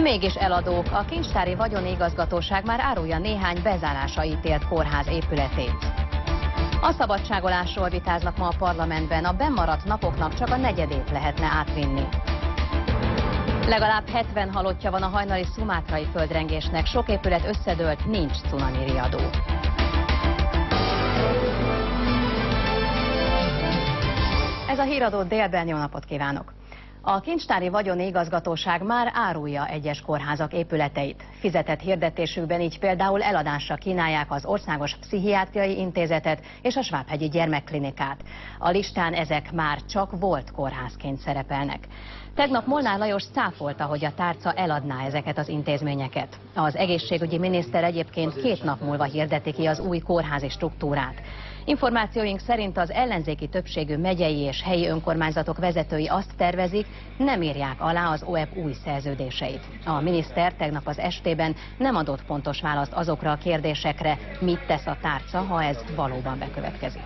Mégis eladók, a Kincstári Vagyonigazgatóság már árulja néhány bezárásra ítélt kórház épületét. A szabadságolásról vitáznak ma a parlamentben, a bennmaradt napoknak csak a negyedét lehetne átvinni. Legalább 70 halottja van a hajnali szumátrai földrengésnek, sok épület összedőlt, nincs cunami riadó. Ez a híradó délben, jó napot kívánok! A Kincstári Vagyonigazgatóság már árulja egyes kórházak épületeit. Fizetett hirdetésükben így például eladásra kínálják az Országos Pszichiátriai Intézetet és a Svábhegyi Gyermekklinikát. A listán ezek már csak volt kórházként szerepelnek. Tegnap Molnár Lajos cáfolta, hogy a tárca eladná ezeket az intézményeket. Az egészségügyi miniszter egyébként 2 nap múlva hirdeti ki az új kórházi struktúrát. Információink szerint az ellenzéki többségű megyei és helyi önkormányzatok vezetői azt tervezik, nem írják alá az OEP új szerződéseit. A miniszter tegnap az estében nem adott pontos választ azokra a kérdésekre, mit tesz a tárca, ha ez valóban bekövetkezik.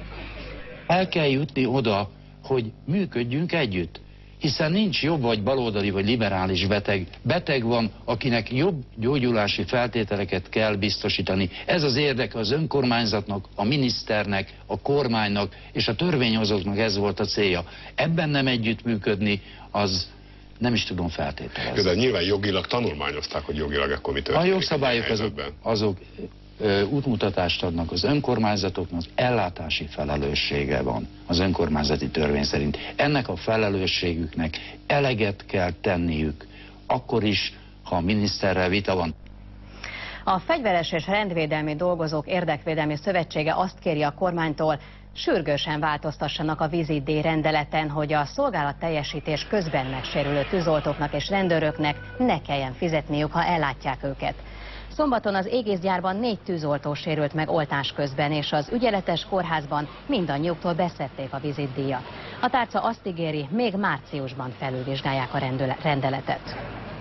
El kell jutni oda, hogy működjünk együtt. Hiszen nincs jobb vagy baloldali vagy liberális beteg. Beteg van, akinek jobb gyógyulási feltételeket kell biztosítani. Ez az érdeke az önkormányzatnak, a miniszternek, a kormánynak és a törvényhozóknak, ez volt a célja. Ebben nem együttműködni, az nem is tudom feltételezni. De nyilván jogilag tanulmányozták, hogy jogilag akkor mi történik. A jogszabályok azok útmutatást adnak az önkormányzatoknak, ellátási felelőssége van az önkormányzati törvény szerint. Ennek a felelősségüknek eleget kell tenniük, akkor is, ha a miniszterrel vita van. A Fegyveres és Rendvédelmi Dolgozók Érdekvédelmi Szövetsége azt kéri a kormánytól, sürgősen változtassanak a vízi-díj rendeleten, hogy a szolgálatteljesítés közben megsérülő tűzoltóknak és rendőröknek ne kelljen fizetniük, ha ellátják őket. Szombaton az égészgyárban 4 tűzoltó sérült meg oltás közben, és az ügyeletes kórházban mindannyiuktól beszedték a vizitdíjat. A tárca azt ígéri, még márciusban felülvizsgálják a rendeletet.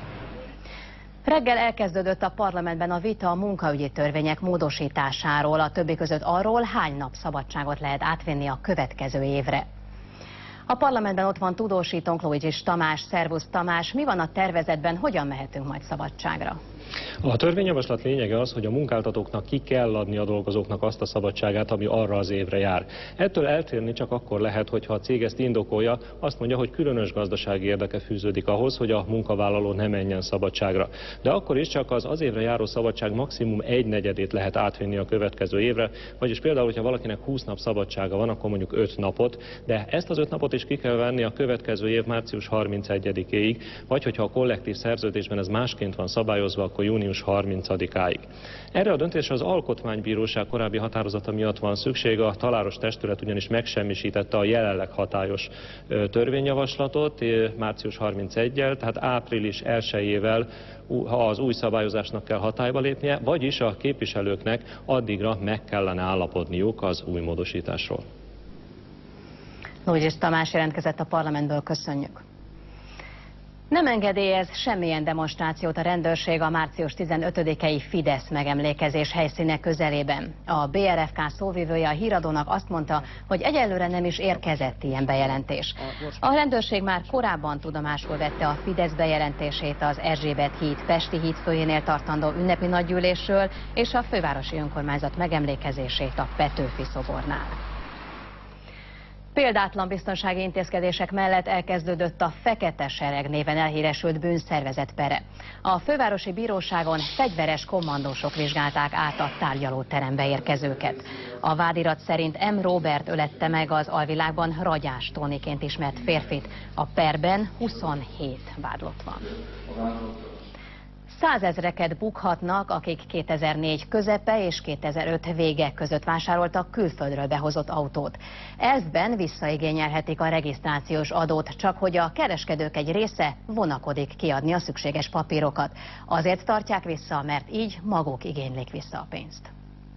Reggel elkezdődött a parlamentben a vita a munkaügyi törvények módosításáról, a többi között arról, hány nap szabadságot lehet átvenni a következő évre. A parlamentben ott van tudósítónk Lóidzsis Tamás. Szervusz Tamás, mi van a tervezetben, hogyan mehetünk majd szabadságra? A törvényjavaslat lényege az, hogy a munkáltatóknak ki kell adni a dolgozóknak azt a szabadságát, ami arra az évre jár. Ettől eltérni csak akkor lehet, hogyha a cég ezt indokolja, azt mondja, hogy különös gazdasági érdeke fűződik ahhoz, hogy a munkavállaló ne menjen szabadságra. De akkor is csak az évre járó szabadság maximum 1/4-ét lehet átvinni a következő évre, vagyis például, hogyha valakinek 20 nap szabadsága van, akkor mondjuk 5 napot, de ezt az 5 napot is ki kell venni a következő év március 31-éig, vagy hogyha a kollektív szerződésben ez másként van szabályozva, akkor június 30-áig. Erre a döntésre az Alkotmánybíróság korábbi határozata miatt van szükség, a taláros testület ugyanis megsemmisítette a jelenleg hatályos törvényjavaslatot március 31-jel, tehát április 1-ével az új szabályozásnak kell hatályba lépnie, vagyis a képviselőknek addigra meg kellene állapodniuk az új módosításról. Lóidzsis Tamás jelentkezett a parlamentből, köszönjük. Nem engedélyez semmilyen demonstrációt a rendőrség a március 15-i Fidesz megemlékezés helyszíne közelében. A BRFK szóvivője a híradónak azt mondta, hogy egyelőre nem is érkezett ilyen bejelentés. A rendőrség már korábban tudomásul vette a Fidesz bejelentését az Erzsébet híd, Pesti híd főjénél tartandó ünnepi nagygyűlésről és a fővárosi önkormányzat megemlékezését a Petőfi szobornál. Példátlan biztonsági intézkedések mellett elkezdődött a Fekete Sereg néven elhíresült bűnszervezet pere. A fővárosi bíróságon fegyveres kommandósok vizsgálták át a tárgyalóterembe érkezőket. A vádirat szerint M. Róbert ölette meg az alvilágban Ragyás Tóniként ismert férfit. A perben 27 vádlott van. 100 000-eket bukhatnak, akik 2004 közepe és 2005 vége között vásároltak külföldről behozott autót. Elvben visszaigényelhetik a regisztrációs adót, csak hogy a kereskedők egy része vonakodik kiadni a szükséges papírokat. Azért tartják vissza, mert így maguk igénylik vissza a pénzt.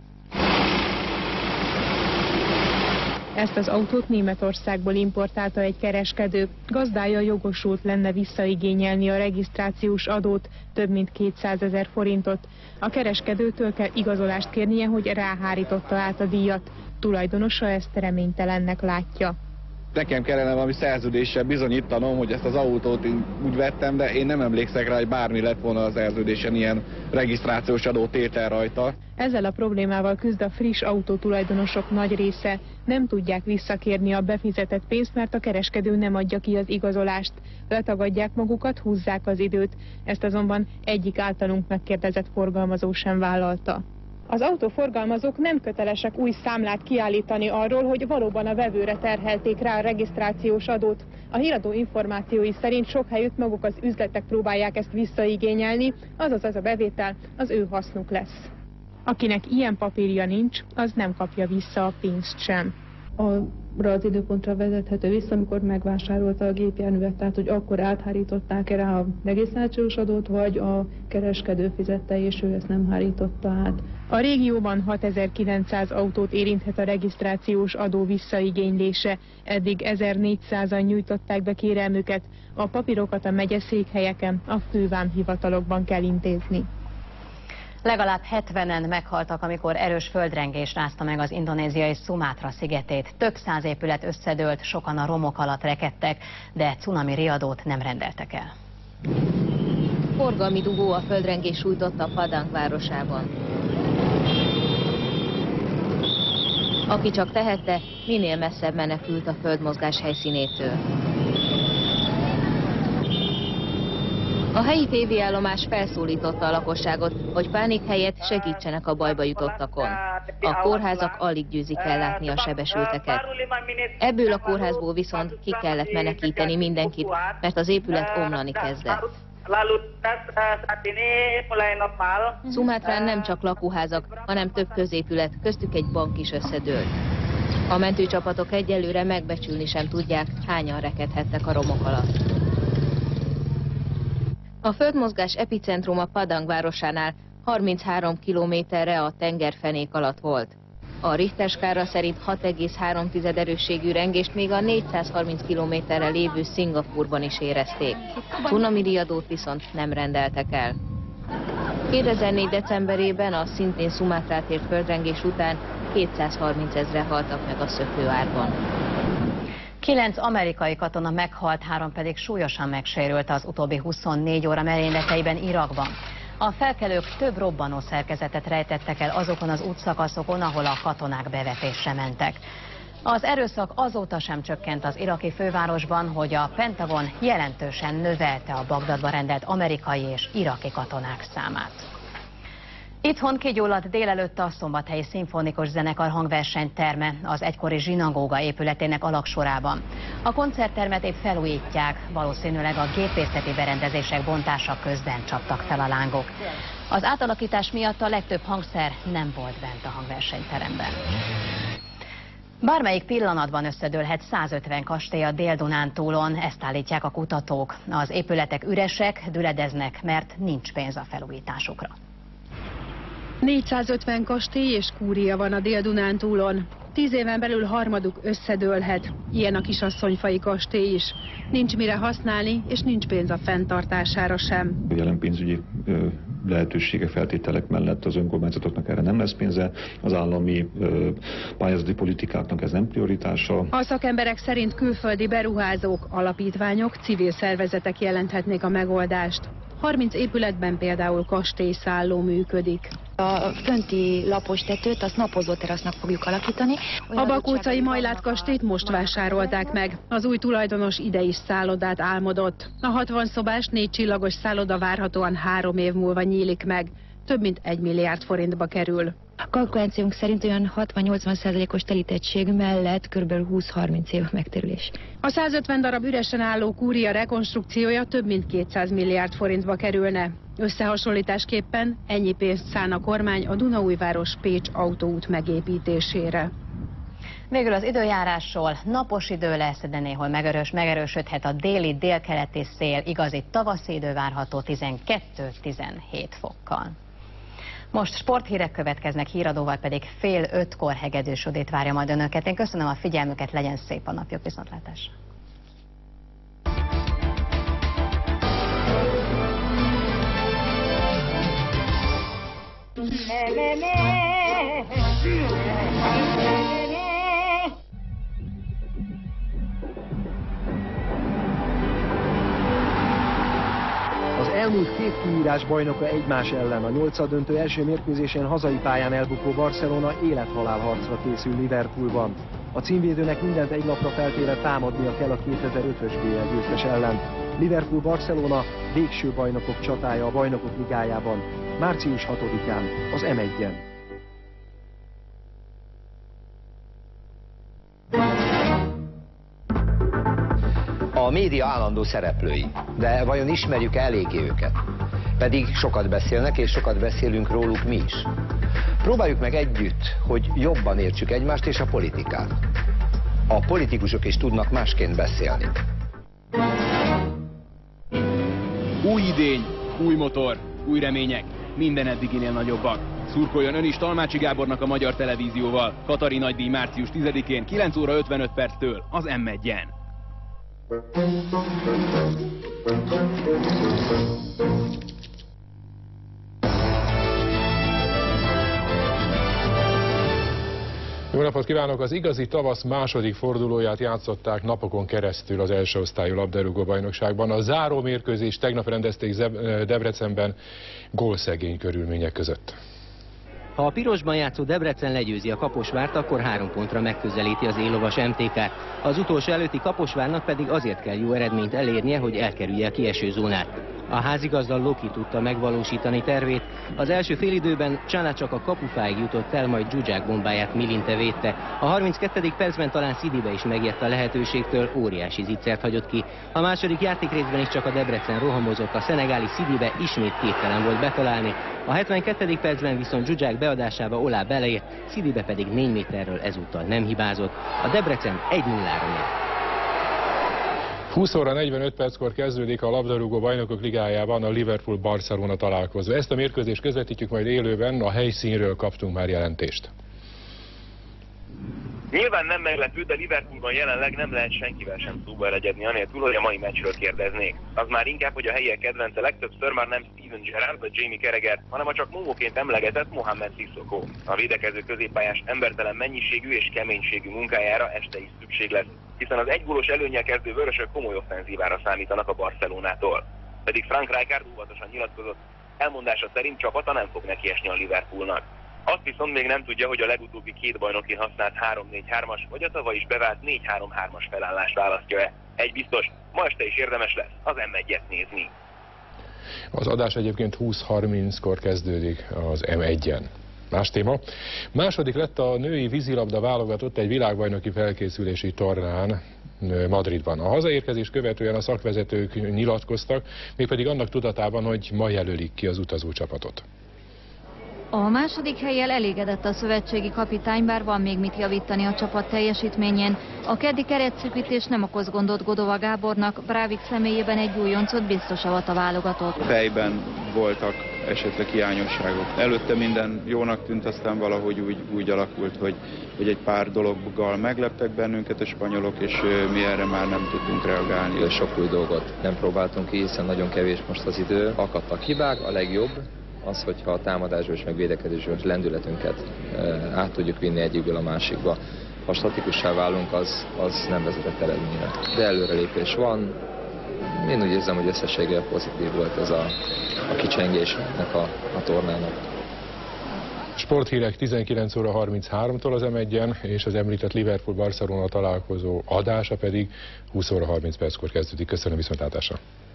Ezt az autót Németországból importálta egy kereskedő. Gazdája jogosult lenne visszaigényelni a regisztrációs adót, több mint 200 000 forintot. A kereskedőtől kell igazolást kérnie, hogy ráhárította át a díjat. Tulajdonosa ezt reménytelennek látja. Nekem kellene valami szerződéssel bizonyítanom, hogy ezt az autót én úgy vettem, de én nem emlékszek rá, hogy bármi lett volna a szerződésen ilyen regisztrációs adó tétel rajta. Ezzel a problémával küzd a friss autótulajdonosok nagy része. Nem tudják visszakérni a befizetett pénzt, mert a kereskedő nem adja ki az igazolást. Letagadják magukat, húzzák az időt. Ezt azonban egyik általunk megkérdezett forgalmazó sem vállalta. Az autóforgalmazók nem kötelesek új számlát kiállítani arról, hogy valóban a vevőre terhelték rá a regisztrációs adót. A híradó információi szerint sok helyütt maguk az üzletek próbálják ezt visszaigényelni, azaz ez a bevétel az ő hasznuk lesz. Akinek ilyen papírja nincs, az nem kapja vissza a pénzt sem. Arra az időpontra vezethető vissza, amikor megvásárolta a gépjárművet, tehát hogy akkor áthárították rá a regisztrációs adót, vagy a kereskedő fizette, és ő ezt nem hárította át. A régióban 6900 autót érinthet a regisztrációs adó visszaigénylése. Eddig 1400-an nyújtották be kérelmüket. A papírokat a megyeszékhelyeken, a fővámhivatalokban kell intézni. Legalább 70-en meghaltak, amikor erős földrengés rázta meg az indonéziai Szumátra szigetét. Több száz épület összedőlt, sokan a romok alatt rekedtek, de cunami riadót nem rendeltek el. Forgalmi dugó a földrengés sújtotta Padang városában. Aki csak tehette, minél messzebb menekült a földmozgás helyszínétől. A helyi tévéállomás felszólította a lakosságot, hogy pánik helyett segítsenek a bajba jutottakon. A kórházak alig győzik ellátni a sebesülteket. Ebből a kórházból viszont ki kellett menekíteni mindenkit, mert az épület omlani kezdett. Szumátrán nem csak lakóházak, hanem több középület, köztük egy bank is összedőlt. A mentőcsapatok egyelőre megbecsülni sem tudják, hányan rekedhettek a romok alatt. A földmozgás epicentruma Padang városánál 33 kilométerre a tengerfenék alatt volt. A Richter skála szerint 6,3 erősségű rengést még a 430 kilométerre lévő Szingapúrban is érezték. Cunami riadót viszont nem rendeltek el. 2004. decemberében a szintén Szumátrát ért földrengés után 230 000-en haltak meg a szökőárban. 9 amerikai katona meghalt, 3 pedig súlyosan megsérült az utóbbi 24 óra merényleteiben Irakban. A felkelők több robbanó szerkezetet rejtettek el azokon az útszakaszokon, ahol a katonák bevetésre mentek. Az erőszak azóta sem csökkent az iraki fővárosban, hogy a Pentagon jelentősen növelte a Bagdadba rendelt amerikai és iraki katonák számát. Itthon kigyulladt délelőtt a Szombathelyi Szimfonikus Zenekar hangversenyterme az egykori zsinagóga épületének alagsorában. A koncerttermet épp felújítják, valószínűleg a gépészeti berendezések bontása közben csaptak fel a lángok. Az átalakítás miatt a legtöbb hangszer nem volt bent a hangversenyteremben. Bármelyik pillanatban összedőlhet 150 kastély a Dél-Dunántúlon, ezt állítják a kutatók. Az épületek üresek, düledeznek, mert nincs pénz a felújításukra. 450 kastély és kúria van a Dél-Dunántúlon. 10 éven belül harmaduk összedőlhet. Ilyen a Kisasszonyfai kastély is. Nincs mire használni, és nincs pénz a fenntartására sem. Jelen pénzügyi lehetőségek, feltételek mellett az önkormányzatoknak erre nem lesz pénze, az állami pályázati politikáknak ez nem prioritása. A szakemberek szerint külföldi beruházók, alapítványok, civil szervezetek jelenthetnék a megoldást. 30 épületben például kastélyszálló működik. A fönti lapos tetőt azt napozó terasznak fogjuk alakítani. A Bakócai Majlát kastélyt most vásárolták meg. Az új tulajdonos ide is szállodát álmodott. A 60 szobás 4 csillagos szálloda várhatóan 3 év múlva nyílik meg. Több mint 1 milliárd forintba kerül. A kalkulációnk szerint olyan 60-80%-os telítettség mellett kb. 20-30 év megtérülés. A 150 darab üresen álló kúria rekonstrukciója több mint 200 milliárd forintba kerülne. Összehasonlításképpen ennyi pénzt szán a kormány a Dunaújváros-Pécs autóút megépítésére. Végül az időjárásról: napos idő lesz, de néhol megerősödhet a déli, délkeleti szél, igazi tavaszi idő várható 12-17 fokkal. Most sporthírek következnek, híradóval pedig 4:30-kor Hegedűs Judit várja majd önöket. Én köszönöm a figyelmüket, legyen szép a napjuk, viszontlátásra! elmúlt két kiírás bajnoka egymás ellen. A nyolcaddöntő első mérkőzésén hazai pályán elbukó Barcelona élet-halál harcra készül Liverpoolban. A címvédőnek mindent egy lapra feltéve támadnia kell a 2005-ös BL győztes ellen. Liverpool-Barcelona végső bajnokok csatája a Bajnokok Ligájában, március 6-án az M1-en. A média állandó szereplői, de vajon ismerjük eléggé őket? Pedig sokat beszélnek, és sokat beszélünk róluk mi is. Próbáljuk meg együtt, hogy jobban értsük egymást és a politikát. A politikusok is tudnak másként beszélni. Új idény, új motor, új remények, minden eddiginél nagyobbak. Szurkoljon ön is Talmácsi Gábornak a Magyar Televízióval. Katari nagydíj március 10-én 9 óra 55 perctől az M1-en. Jó napot kívánok! Az igazi tavasz második fordulóját játszották napokon keresztül az első osztályú labdarúgó bajnokságban. A záró mérkőzést tegnap rendezték Debrecenben gólszegény körülmények között. Ha a pirosban játszó Debrecen legyőzi a Kaposvárt, akkor 3 pontra megközelíti az élovas MTK-t. Az utolsó előtti Kaposvárnak pedig azért kell jó eredményt elérnie, hogy elkerülje a kieső zónát. A házigazda Loki tudta megvalósítani tervét. Az első félidőben Csana csak a kapufáig jutott el, majd Zsuzsák bombáját Milinte védte. A 32. percben talán Szidibe is megijedt a lehetőségtől, óriási zicsert hagyott ki. A második játékrészben is csak a Debrecen rohamozott, a szenegáli Szidibe ismét képtelen volt betalálni. A 72. percben viszont Zsuzsák beadásába Olá beleért, Szidibe pedig 4 méterről ezúttal nem hibázott. A Debrecen 1-0-ra nyert. 20 óra 45 perckor kezdődik a labdarúgó bajnokok ligájában a Liverpool-Barcelona találkozó. Ezt a mérkőzést közvetítjük majd élőben, a helyszínről kaptunk már jelentést. Nyilván nem meglepő, de Liverpoolban jelenleg nem lehet senkivel sem szóba elegyedni, anélkül, hogy a mai meccsről kérdeznék. Az már inkább, hogy a helyiek kedvence legtöbbször már nem Steven Gerrard vagy Jamie Carragher, hanem a csak Momoként emlegetett Mohamed Sissoko. A védekező középpályás embertelen mennyiségű és keménységű munkájára este is szükség lesz, hiszen az egygólos előnnyel kezdő vörösök komoly offenzívára számítanak a Barcelonától. Pedig Frank Rijkaard óvatosan nyilatkozott, elmondása szerint csapata nem fog nekiesni a Liverpoolnak. Azt viszont még nem tudja, hogy a legutóbbi 2 bajnokin használt 3-4-3-as, vagy a tavaly is bevált 4-3-3-as felállást választja-e. Egy biztos, ma este is érdemes lesz az M1-et nézni. Az adás egyébként 20:30-kor kezdődik az M1-en. Más téma. Második lett a női vízilabda válogatott egy világbajnoki felkészülési tornán Madridban. A hazaérkezés követően a szakvezetők nyilatkoztak, mégpedig annak tudatában, hogy ma jelölik ki az utazó csapatot. A második hellyel elégedett a szövetségi kapitány, bár van még mit javítani a csapat teljesítményén. A keddi keretszűkítés nem okoz gondot Godova Gábornak, Brávik személyében egy újoncot biztos avat a válogatott. Fejben voltak esetleg hiányosságok. Előtte minden jónak tűnt, aztán valahogy úgy alakult, hogy egy pár dologgal megleptek bennünket a spanyolok, és mi erre már nem tudtunk reagálni. Sok új dolgot nem próbáltunk ki, hiszen nagyon kevés most az idő. Akadtak hibák, a legjobb az, hogyha a támadásból és meg védekezésből lendületünket át tudjuk vinni egyikből a másikba. Ha statikussá válunk, az nem vezetett eredményre. De előrelépés van. Én úgy érzem, hogy összességében pozitív volt ez a kicsengés ennek a tornának. Sporthírek 19 óra 33-tól az M1-en, és az említett Liverpool-Barcelona találkozó adása pedig 20 óra 30 perckor kezdődik. Köszönöm, viszontlátásra!